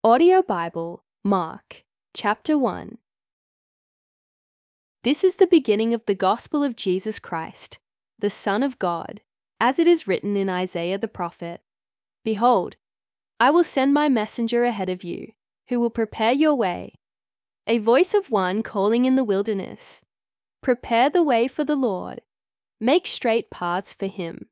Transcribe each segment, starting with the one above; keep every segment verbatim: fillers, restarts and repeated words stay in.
Audio Bible, Mark, chapter one. This is the beginning of the gospel of Jesus Christ, the Son of God, as it is written in Isaiah the prophet. Behold, I will send my messenger ahead of you, who will prepare your way. A voice of one calling in the wilderness, prepare the way for the Lord, make straight paths for him.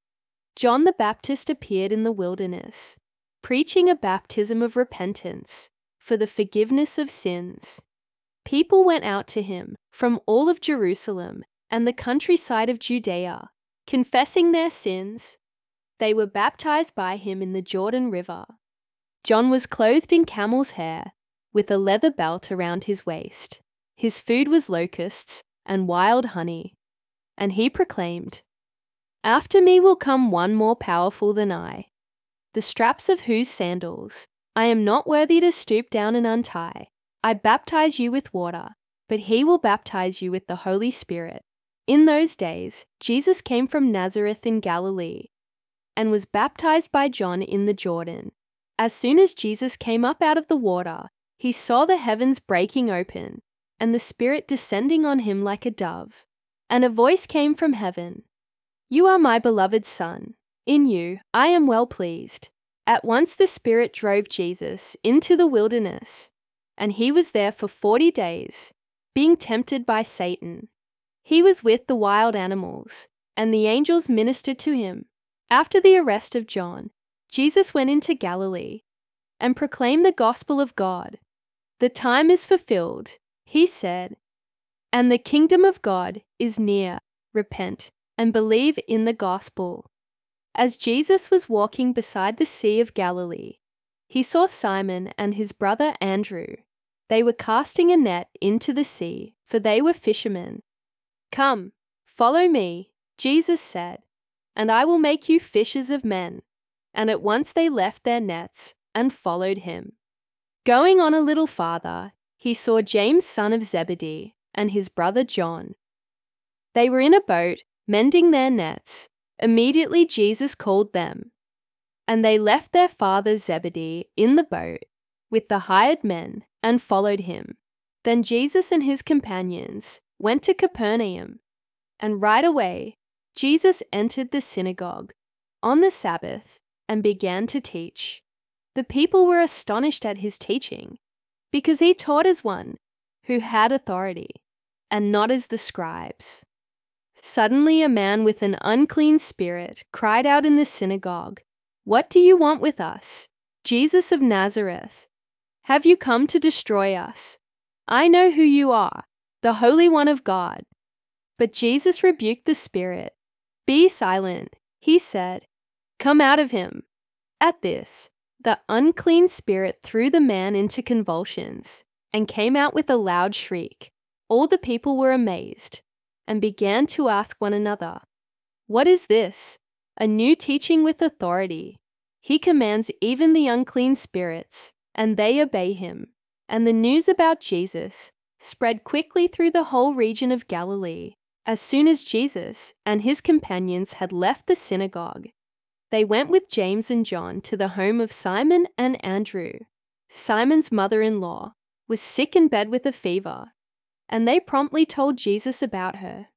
John the Baptist appeared in the wilderness, preaching a baptism of repentance for the forgiveness of sins. People went out to him from all of Jerusalem and the countryside of Judea, confessing their sins. They were baptized by him in the Jordan River. John was clothed in camel's hair, with a leather belt around his waist. His food was locusts and wild honey. And he proclaimed, "After me will come one more powerful than I, the straps of whose sandals I am not worthy to stoop down and untie. I baptize you with water, but he will baptize you with the Holy Spirit." In those days, Jesus came from Nazareth in Galilee and was baptized by John in the Jordan. As soon as Jesus came up out of the water, he saw the heavens breaking open and the Spirit descending on him like a dove. And a voice came from heaven, "You are my beloved Son. In you I am well pleased." At once the Spirit drove Jesus into the wilderness, and he was there for forty days, being tempted by Satan. He was with the wild animals, and the angels ministered to him. After the arrest of John, Jesus went into Galilee and proclaimed the gospel of God. "The time is fulfilled," he said, "and the kingdom of God is near. Repent and believe in the gospel." As Jesus was walking beside the Sea of Galilee, he saw Simon and his brother Andrew. They were casting a net into the sea, for they were fishermen. "Come, follow me," Jesus said, "and I will make you fishers of men." And at once they left their nets and followed him. Going on a little farther, he saw James son of Zebedee and his brother John. They were in a boat, mending their nets. Immediately Jesus called them, and they left their father Zebedee in the boat with the hired men and followed him. Then Jesus and his companions went to Capernaum, and right away Jesus entered the synagogue on the Sabbath and began to teach. The people were astonished at his teaching, because he taught as one who had authority, and not as the scribes. Suddenly a man with an unclean spirit cried out in the synagogue, "What do you want with us, Jesus of Nazareth? Have you come to destroy us? I know who you are, the Holy One of God." But Jesus rebuked the spirit. "Be silent," he said. "Come out of him." At this, the unclean spirit threw the man into convulsions and came out with a loud shriek. All the people were amazed and began to ask one another, "What is this? A new teaching with authority. He commands even the unclean spirits, and they obey him." And the news about Jesus spread quickly through the whole region of Galilee. As soon as Jesus and his companions had left the synagogue, they went with James and John to the home of Simon and Andrew. Simon's mother-in-law was sick in bed with a fever, and they promptly told Jesus about her.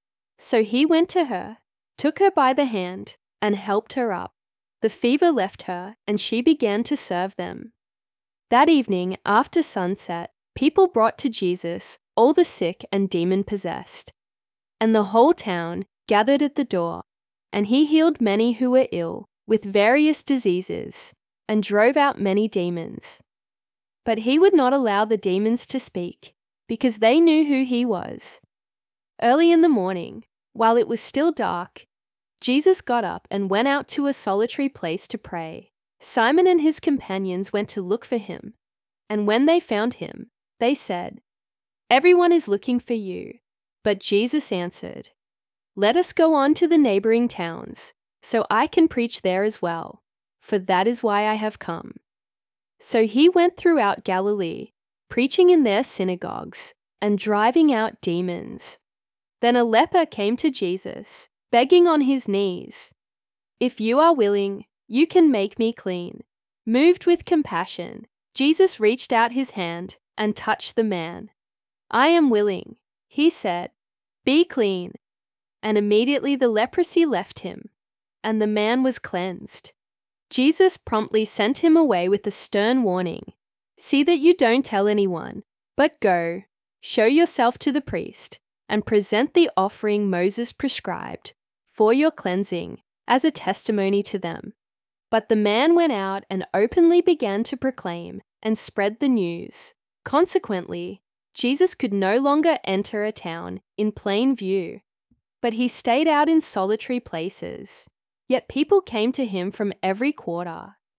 So he went to her, took her by the hand, and helped her up. The fever left her, and she began to serve them. That evening, after sunset, people brought to Jesus all the sick and demon-possessed, and the whole town gathered at the door, and he healed many who were ill with various diseases, and drove out many demons. But he would not allow the demons to speak, because they knew who he was. Early in the morning, while it was still dark, Jesus got up and went out to a solitary place to pray. Simon and his companions went to look for him, and when they found him, they said, "Everyone is looking for you." But Jesus answered, "Let us go on to the neighboring towns, so I can preach there as well, for that is why I have come." So he went throughout Galilee, preaching in their synagogues and driving out demons. Then a leper came to Jesus, begging on his knees, "If you are willing, you can make me clean." Moved with compassion, Jesus reached out his hand and touched the man. "I am willing," he said. "Be clean." And immediately the leprosy left him, and the man was cleansed. Jesus promptly sent him away with a stern warning. "See that you don't tell anyone, but go, show yourself to the priest, and present the offering Moses prescribed for your cleansing as a testimony to them." But the man went out and openly began to proclaim and spread the news. Consequently, Jesus could no longer enter a town in plain view, but he stayed out in solitary places. Yet people came to him from every quarter,